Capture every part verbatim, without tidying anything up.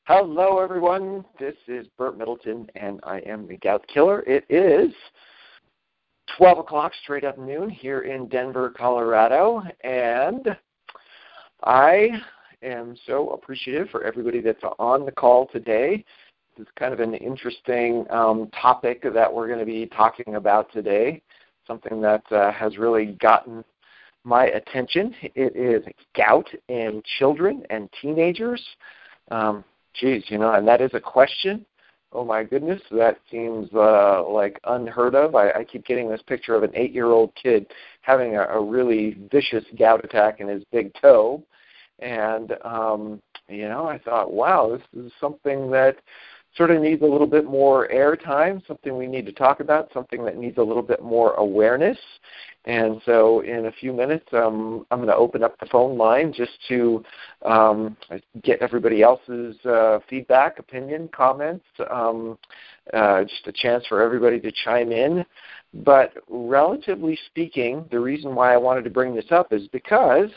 Hello, everyone. This is Burt Middleton, and I am the Gout Killer. It is twelve o'clock, straight up noon, here in Denver, Colorado, and I am so appreciative for everybody that's on the call today. It's kind of an interesting um, topic that we're going to be talking about today, something that uh, has really gotten my attention. It is gout in children and teenagers. Um, geez, you know, and that is a question. Oh, my goodness, that seems uh, like unheard of. I, I keep getting this picture of an eight-year-old kid having a, a really vicious gout attack in his big toe. And, um, you know, I thought, wow, this is something that sort of needs a little bit more airtime, something we need to talk about, something that needs a little bit more awareness. And so in a few minutes, um, I'm going to open up the phone line just to um, get everybody else's uh, feedback, opinion, comments, um, uh, just a chance for everybody to chime in. But relatively speaking, the reason why I wanted to bring this up is because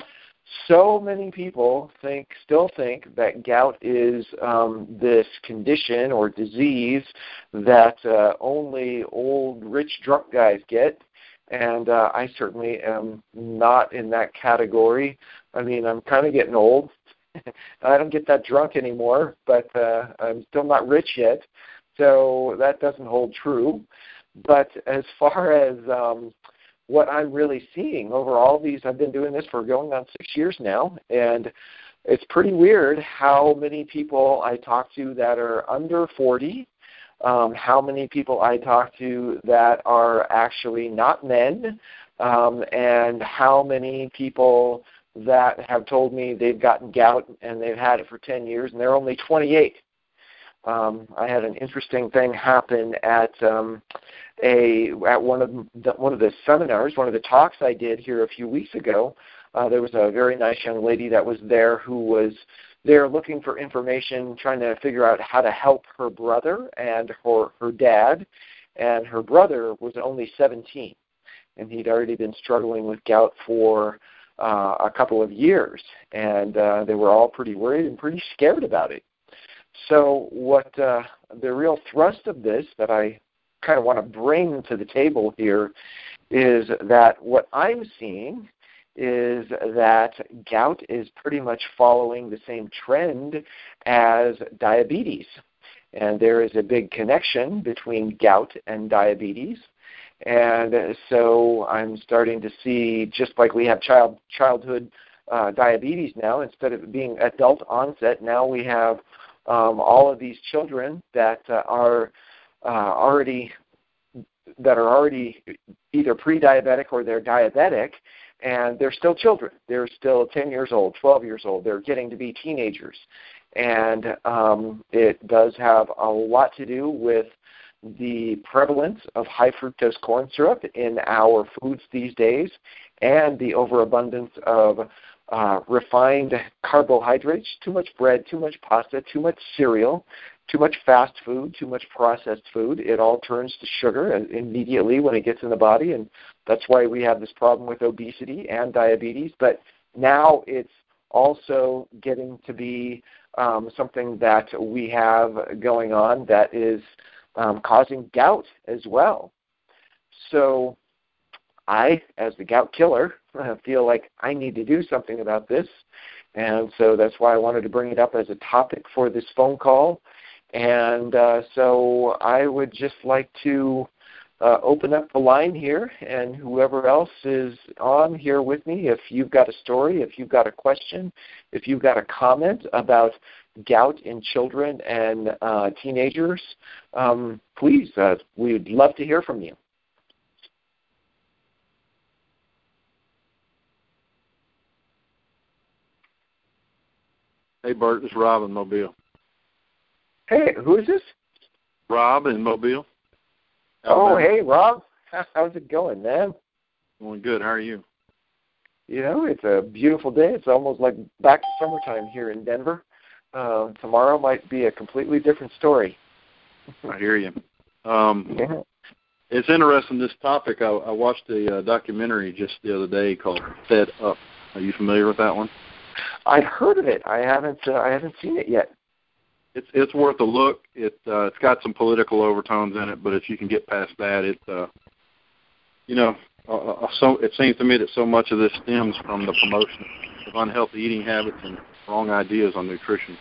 so many people think, still think that gout is um, this condition or disease that uh, only old, rich, drunk guys get. And uh, I certainly am not in that category. I mean, I'm kind of getting old. I don't get that drunk anymore, but uh, I'm still not rich yet. So that doesn't hold true. But as far as um, what I'm really seeing over all these, I've been doing this for going on six years now, and it's pretty weird how many people I talk to that are under forty, um, how many people I talk to that are actually not men, um, and how many people that have told me they've gotten gout and they've had it for ten years and they're only twenty-eight. Um, I had an interesting thing happen at um, a at one of the, one of the seminars, one of the talks I did here a few weeks ago. Uh, there was a very nice young lady that was there who was there looking for information, trying to figure out how to help her brother and her her dad. And her brother was only seventeen, and he'd already been struggling with gout for uh, a couple of years, and uh, they were all pretty worried and pretty scared about it. So what uh, the real thrust of this that I kind of want to bring to the table here is that what I'm seeing is that gout is pretty much following the same trend as diabetes. And there is a big connection between gout and diabetes. And so I'm starting to see, just like we have child childhood uh, diabetes now, instead of it being adult onset, now we have Um, all of these children that uh, are uh, already that are already either pre-diabetic or they're diabetic, and they're still children. They're still ten years old, twelve years old. They're getting to be teenagers, and um, it does have a lot to do with the prevalence of high fructose corn syrup in our foods these days, and the overabundance of Uh, refined carbohydrates, too much bread, too much pasta, too much cereal, too much fast food, too much processed food. It all turns to sugar immediately when it gets in the body, and that's why we have this problem with obesity and diabetes. But now it's also getting to be um, something that we have going on that is um, causing gout as well. So I, as the gout killer, I feel like I need to do something about this, and so that's why I wanted to bring it up as a topic for this phone call. And uh, so I would just like to uh, open up the line here, and whoever else is on here with me, if you've got a story, if you've got a question, if you've got a comment about gout in children and uh, teenagers, um, please, uh, we'd love to hear from you. Hey, Bert, it's Rob in Mobile. Hey, who is this? Rob in Mobile. Alabama. Oh, hey, Rob. How's it going, man? Going good. How are you? You know, it's a beautiful day. It's almost like back to summertime here in Denver. Uh, tomorrow might be a completely different story. I hear you. Um, yeah. It's interesting, this topic. I, I watched a uh, documentary just the other day called Fed Up. Are you familiar with that one? I've heard of it. I haven't. Uh, I haven't seen it yet. it's it's worth a look. It uh, it's got some political overtones in it, but if you can get past that, it uh, you know, uh, uh, so it seems to me that so much of this stems from the promotion of unhealthy eating habits and wrong ideas on nutrition.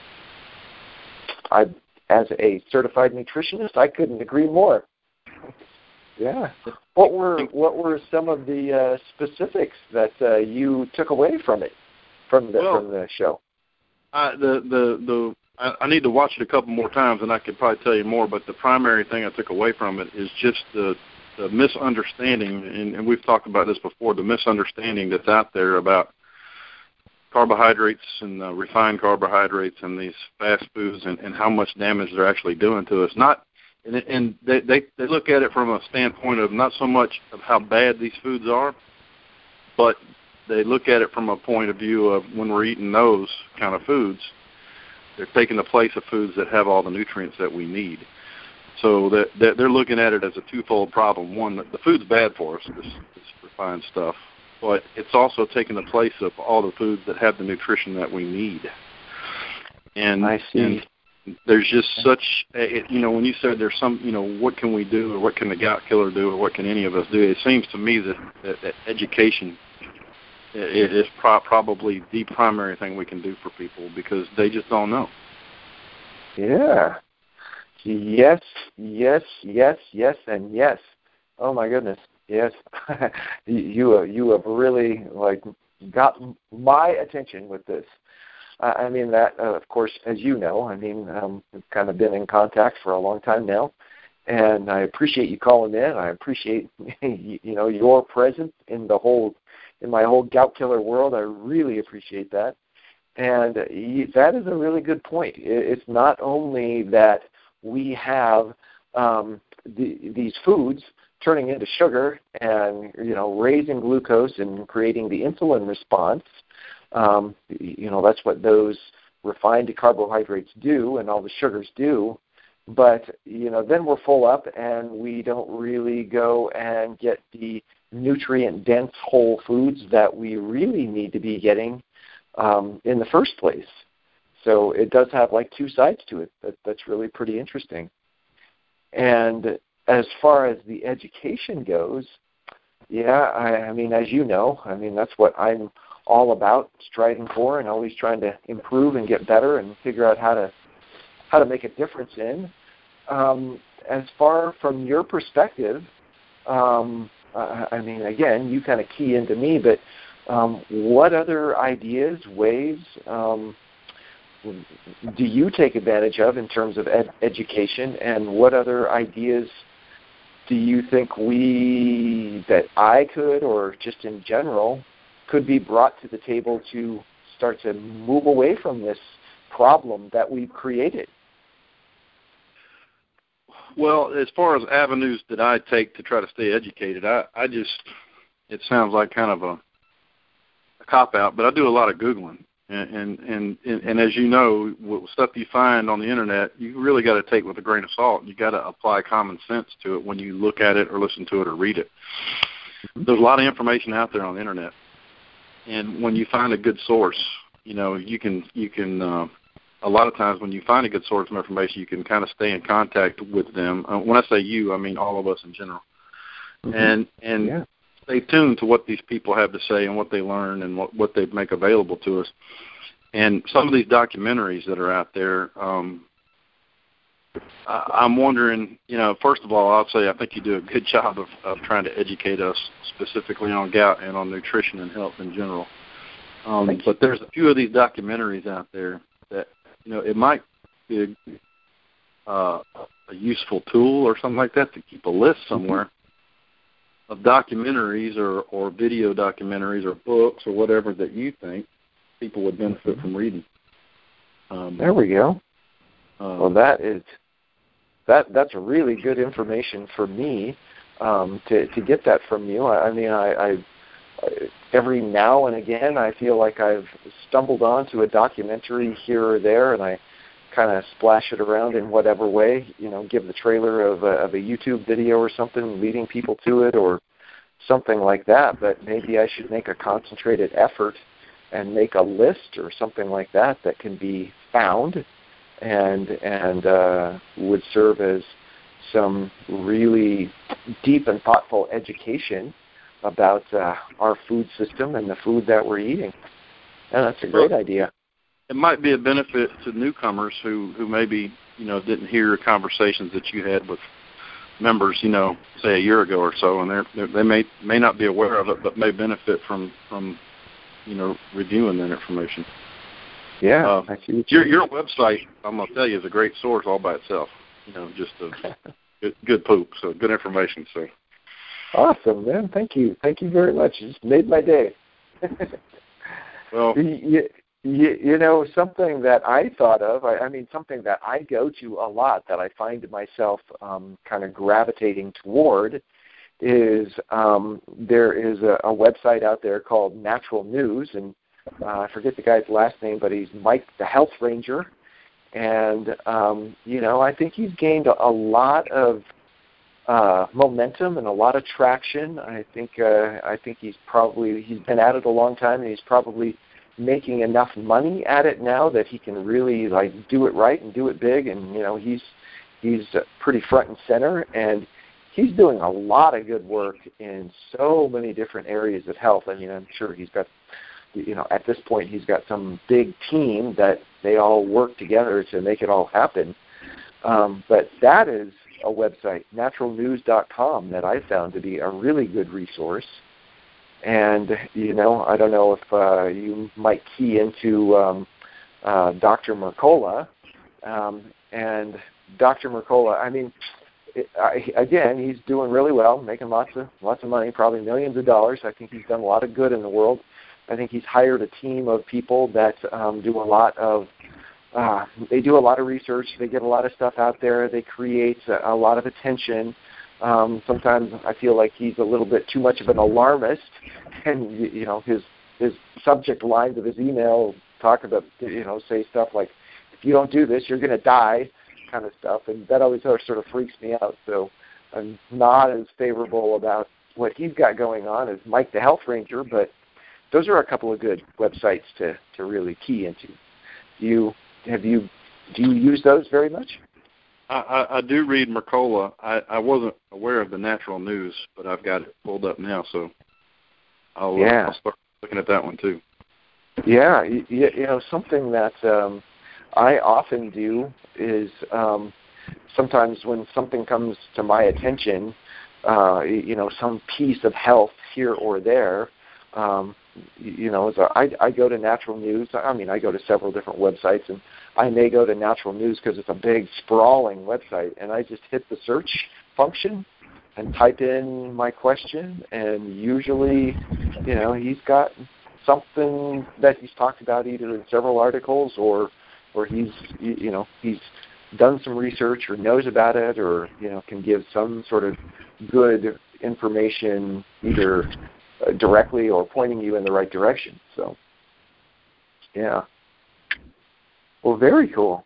I, as a certified nutritionist, I couldn't agree more. Yeah. What were what were some of the uh, specifics that uh, you took away from it, from the well, from the show? I, the the the I, I need to watch it a couple more times, and I could probably tell you more. But the primary thing I took away from it is just the the misunderstanding, and, and we've talked about this before. The misunderstanding that's out there about carbohydrates and uh, refined carbohydrates and these fast foods, and, and how much damage they're actually doing to us. Not And, and they, they, they look at it from a standpoint of not so much of how bad these foods are, but they look at it from a point of view of when we're eating those kind of foods, they're taking the place of foods that have all the nutrients that we need. So that, that they're looking at it as a twofold problem. One, the food's bad for us, this, this refined stuff, but it's also taking the place of all the foods that have the nutrition that we need. And I see. And there's just such, a, you know, when you said there's some, you know, what can we do, or what can the gout killer do, or what can any of us do? It seems to me that, that, that education is pro- probably the primary thing we can do for people, because they just don't know. Yeah. Yes, yes, yes, yes, and yes. Oh my goodness. Yes. you uh, you have really like got my attention with this. I mean, that, uh, of course, as you know, I mean, um, we've kind of been in contact for a long time now, and I appreciate you calling in. I appreciate, you know, your presence in the whole, in my whole gout killer world. I really appreciate that. And that is a really good point. It's not only that we have um, the, these foods turning into sugar and, you know, raising glucose and creating the insulin response. Um, you know, that's what those refined carbohydrates do and all the sugars do. But, you know, then we're full up and we don't really go and get the nutrient-dense whole foods that we really need to be getting um, in the first place. So it does have like two sides to it. That, that's really pretty interesting. And as far as the education goes, yeah, I, I mean, as you know, I mean, that's what I'm all about, striving for, and always trying to improve and get better and figure out how to how to make a difference in. Um, as far from your perspective, um, uh, I mean, again, you kind of key into me, but um, what other ideas, ways um, do you take advantage of in terms of ed- education, and what other ideas do you think we, that I could, or just in general, could be brought to the table to start to move away from this problem that we've created? Well, as far as avenues that I take to try to stay educated, I, I just, it sounds like kind of a, a cop-out, but I do a lot of Googling. And, and, and, and as you know, with stuff you find on the Internet, you really got to take with a grain of salt. You got to apply common sense to it when you look at it or listen to it or read it. Mm-hmm. There's a lot of information out there on the Internet. And when you find a good source, you know, you can, you can uh, a lot of times when you find a good source of information, you can kind of stay in contact with them. Uh, when I say you, I mean all of us in general. Mm-hmm. And and yeah. Stay tuned to what these people have to say and what they learn and what, what they make available to us. And some of these documentaries that are out there, um, I, I'm wondering, you know, first of all, I'll say I think you do a good job of, of trying to educate us specifically on gout and on nutrition and health in general. Um, but there's a few of these documentaries out there that, you know, it might be a, uh, a useful tool or something like that to keep a list somewhere of documentaries or, or video documentaries or books or whatever that you think people would benefit from reading. Um, there we go. Um, well, that is that that's really good information for me um, to to get that from you. I, I mean, I, I every now and again I feel like I've stumbled onto a documentary here or there, and I kind of splash it around in whatever way, you know, give the trailer of a, of a YouTube video or something, leading people to it or something like that. But maybe I should make a concentrated effort and make a list or something like that that can be found and and uh, would serve as some really deep and thoughtful education about uh, our food system and the food that we're eating. And that's a great well, idea. It might be a benefit to newcomers who, who maybe, you know, didn't hear conversations that you had with members, you know, say a year ago or so, and they're, they're, they may may not be aware of it, but may benefit from, from you know, reviewing that information. Yeah, uh, I see. Your your website, I'm gonna tell you, is a great source all by itself. You know, just a good, good poop, so good information. So awesome, man. Thank you, thank you very much. You just made my day. well, you, you, you know, something that I thought of. I, I mean, something that I go to a lot that I find myself um, kind of gravitating toward is um, there is a, a website out there called Natural News, and uh, I forget the guy's last name, but he's Mike the Health Ranger. And, um, you know, I think he's gained a, a lot of uh, momentum and a lot of traction. I think uh, I think he's probably, he's been at it a long time, and he's probably making enough money at it now that he can really, like, do it right and do it big. And, you know, he's, he's pretty front and center, and he's doing a lot of good work in so many different areas of health. I mean, I'm sure he's got, you know, at this point he's got some big team that they all work together to make it all happen. Um, but that is a website, natural news dot com, that I found to be a really good resource. And, you know, I don't know if uh, you might key into um, uh, Doctor Mercola. Um, and Doctor Mercola, I mean, it, I, again, he's doing really well, making lots of lots of money, probably millions of dollars. I think he's done a lot of good in the world. I think he's hired a team of people that um, do a lot of uh, they do a lot of research. They get a lot of stuff out there. They create a, a lot of attention. Um, sometimes I feel like he's a little bit too much of an alarmist, and you know his his subject lines of his email talk about you know say stuff like, if you don't do this, you're going to die, kind of stuff, and that always sort of freaks me out. So I'm not as favorable about what he's got going on as Mike the Health Ranger, but those are a couple of good websites to, to really key into. Do you have you do you use those very much? I, I, I do read Mercola. I, I wasn't aware of the Natural News, but I've got it pulled up now, so I'll, yeah. uh, I'll start looking at that one too. Yeah, you, you know, something that um, I often do is um, sometimes when something comes to my attention, uh, you know, some piece of health here or there, um, you know, so I, I go to Natural News. I mean, I go to several different websites, and I may go to Natural News because it's a big, sprawling website, and I just hit the search function and type in my question, and usually, you know, he's got something that he's talked about either in several articles or or he's, you know, he's done some research or knows about it or, you know, can give some sort of good information either directly or pointing you in the right direction. So, yeah. Well, very cool.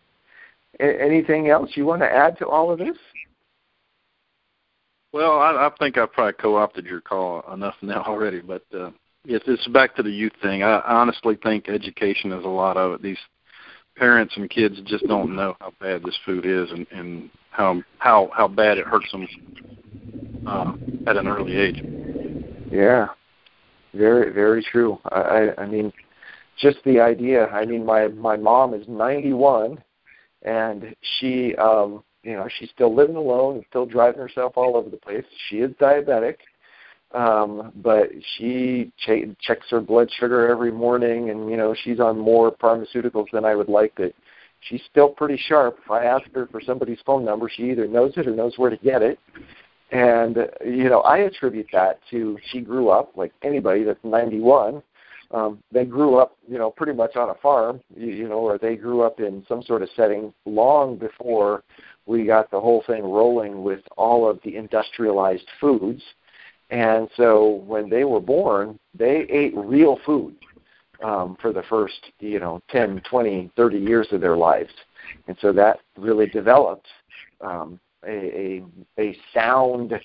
A- anything else you want to add to all of this? Well, I, I think I've probably co-opted your call enough now already, but uh, it's, it's back to the youth thing. I honestly think education is a lot of it. These parents and kids just don't know how bad this food is and, and how how how bad it hurts them uh, at an early age. Yeah, very very true. I, I, I mean, just the idea. I mean, my my mom is ninety-one, and she, um, you know, she's still living alone and still driving herself all over the place. She is diabetic, um, but she ch- checks her blood sugar every morning, and you know, she's on more pharmaceuticals than I would like. But she's still pretty sharp. If I ask her for somebody's phone number, she either knows it or knows where to get it. And, you know, I attribute that to she grew up, like anybody that's ninety-one, um, they grew up, you know, pretty much on a farm, you, you know, or they grew up in some sort of setting long before we got the whole thing rolling with all of the industrialized foods. And so when they were born, they ate real food um, for the first, you know, ten, twenty, thirty years of their lives. And so that really developed um A, a, a sound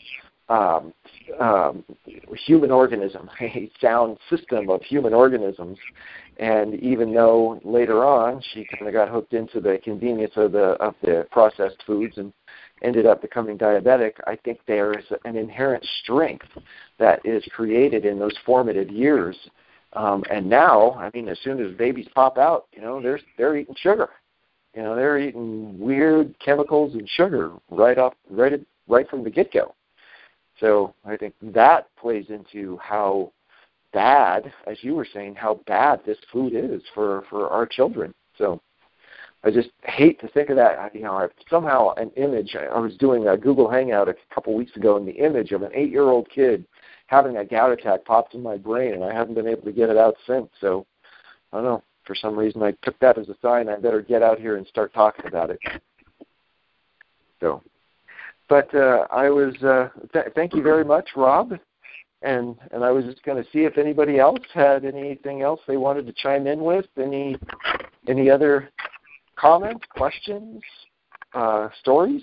um, um, human organism, a sound system of human organisms. And even though later on she kind of got hooked into the convenience of the of the processed foods and ended up becoming diabetic, I think there is an inherent strength that is created in those formative years. Um, and now, I mean, as soon as babies pop out, you know, they're they're eating sugar. You know, they're eating weird chemicals and sugar right off, right at, right from the get-go. So I think that plays into how bad, as you were saying, how bad this food is for, for our children. So I just hate to think of that. You know, I, somehow an image, I was doing a Google Hangout a couple weeks ago, and the image of an eight-year-old kid having a gout attack popped in my brain, and I haven't been able to get it out since. So I don't know. For some reason, I took that as a sign I better get out here and start talking about it. So, but uh, I was, uh, th- thank you very much, Rob. And and I was just going to see if anybody else had anything else they wanted to chime in with, any any other comments, questions, uh, stories?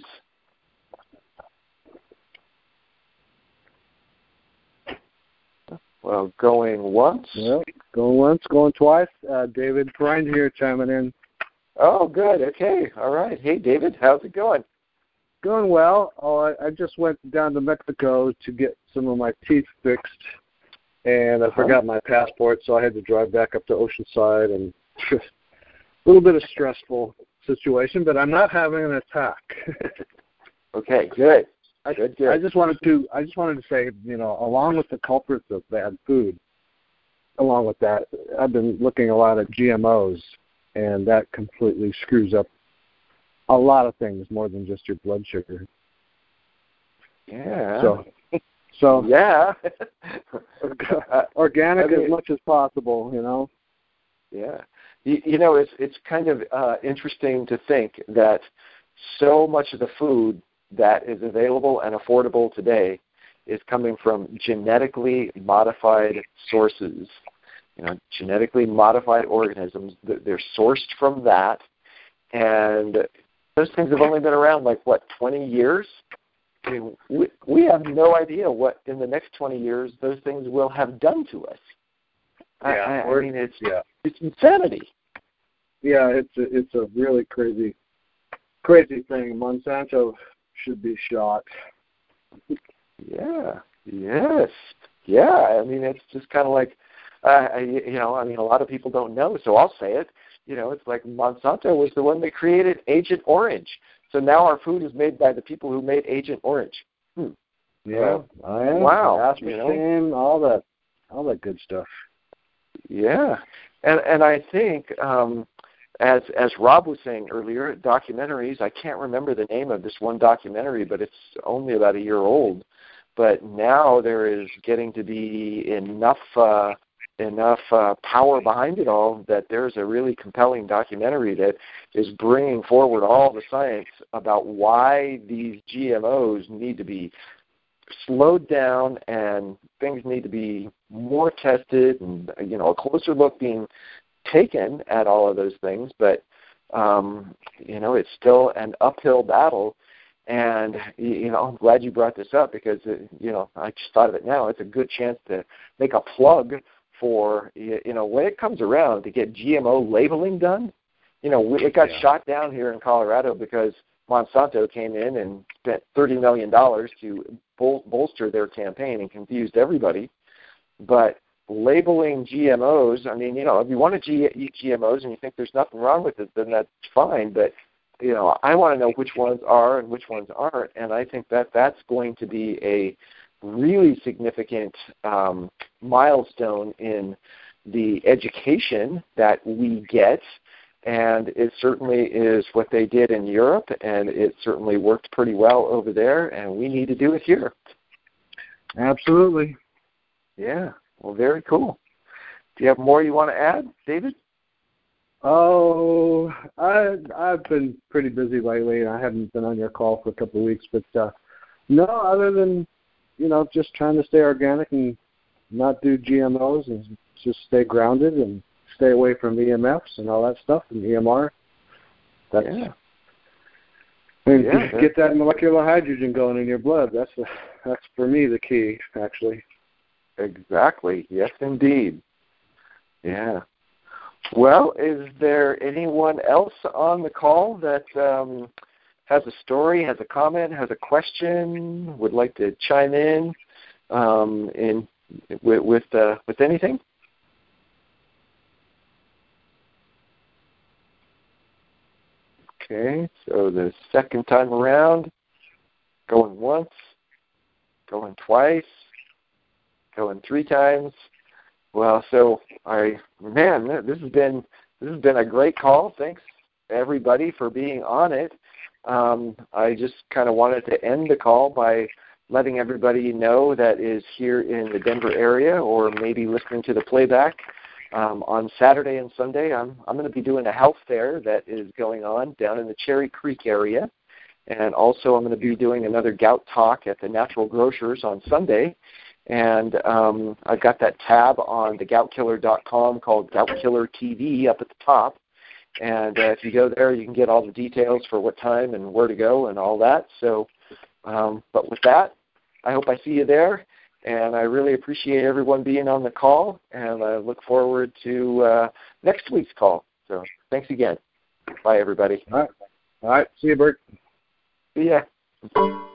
Well, going once. Well, going once, going twice. Uh, David Friend here chiming in. Oh, good. Okay. All right. Hey, David, how's it going? Going well. Oh, I, I just went down to Mexico to get some of my teeth fixed, and I Uh-huh. forgot my passport, so I had to drive back up to Oceanside, and a little bit of stressful situation, but I'm not having an attack. Okay, good. I, Good, good. I just wanted to. I just wanted to say, you know, along with the culprits of bad food, along with that, I've been looking a lot at G M Os, and that completely screws up a lot of things more than just your blood sugar. Yeah. So, so yeah. organic I mean, as much as possible, you know. Yeah. You, you know, it's it's kind of uh, interesting to think that so much of the food that is available and affordable today is coming from genetically modified sources. You know, genetically modified organisms. They're sourced from that, and those things have only been around like what, twenty years? I mean, we we have no idea what in the next twenty years those things will have done to us. Yeah, I, I, I mean, it's yeah, it's insanity. yeah. It's a, it's a really crazy, crazy thing. Monsanto should be shot. Yeah. Yes. Yeah. I mean, it's just kind of like, uh, you know, I mean, a lot of people don't know, so I'll say it. You know, it's like Monsanto was the one that created Agent Orange. So now our food is made by the people who made Agent Orange. Hmm. Yeah, uh, I am. Wow. You know? Aspartame, all that, all that good stuff. Yeah. And and I think, um, as as Rob was saying earlier, documentaries, I can't remember the name of this one documentary, but it's only about a year old. But now there is getting to be enough uh, enough uh, power behind it all that there's a really compelling documentary that is bringing forward all the science about why these G M Os need to be slowed down and things need to be more tested and, you know, a closer look being taken at all of those things. But, um, you know, it's still an uphill battle. And, you know, I'm glad you brought this up because, uh, you know, I just thought of it now. It's a good chance to make a plug for, you know, when it comes around to get G M O labeling done. You know, it got Yeah. shot down here in Colorado because Monsanto came in and spent thirty million dollars to bol- bolster their campaign and confused everybody. But labeling G M Os, I mean, you know, if you want to G- eat G M Os and you think there's nothing wrong with it, then that's fine. But, you know, I want to know which ones are and which ones aren't. And I think that that's going to be a really significant um, milestone in the education that we get. And it certainly is what they did in Europe, and it certainly worked pretty well over there, and we need to do it here. Absolutely. Yeah. Well, very cool. Do you have more you want to add, David? Oh, I, I've been pretty busy lately. I haven't been on your call for a couple of weeks, but uh, no, other than, you know, just trying to stay organic and not do G M Os and just stay grounded and stay away from E M Fs and all that stuff and E M R. That's, yeah. And Yeah, get that molecular hydrogen going in your blood. That's the, that's for me the key, actually. Exactly. Yes, indeed. Yeah. Well, is there anyone else on the call that um, has a story, has a comment, has a question, would like to chime in um, in with with, uh, with anything? Okay, so the second time around, going once, going twice, going three times. Well, so I, man, this has been this has been a great call. Thanks everybody for being on it. Um, I just kind of wanted to end the call by letting everybody know that is here in the Denver area, or maybe listening to the playback. Um, on Saturday and Sunday, I'm I'm going to be doing a health fair that is going on down in the Cherry Creek area, and also I'm going to be doing another gout talk at the Natural Grocers on Sunday. And um, I've got that tab on the gout killer dot com called Gout Killer T V up at the top. And uh, if you go there, you can get all the details for what time and where to go and all that. So, um, but with that, I hope I see you there. And I really appreciate everyone being on the call, and I look forward to uh, next week's call. So thanks again. Bye, everybody. All right. All right. See you, Bert. See ya.